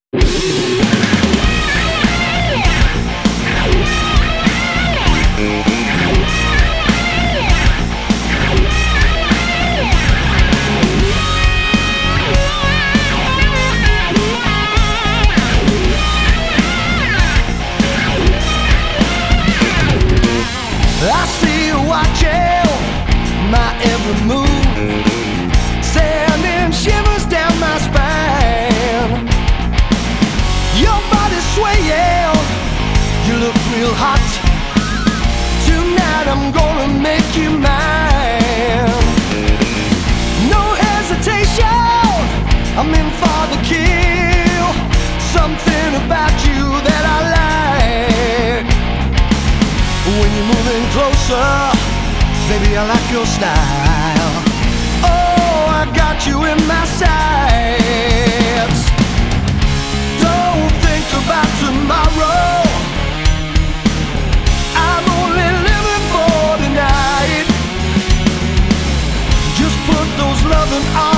I see you watching my every move, sending shivers down my spine. Your body's swaying, you look real hot. Tonight I'm gonna make you mine. No hesitation, I'm in for the kill. Something about you that I like. When you're moving closer, baby, I like your style. Oh, I got you in my sights. Don't think about tomorrow, I'm only living for tonight. Just put those loving arms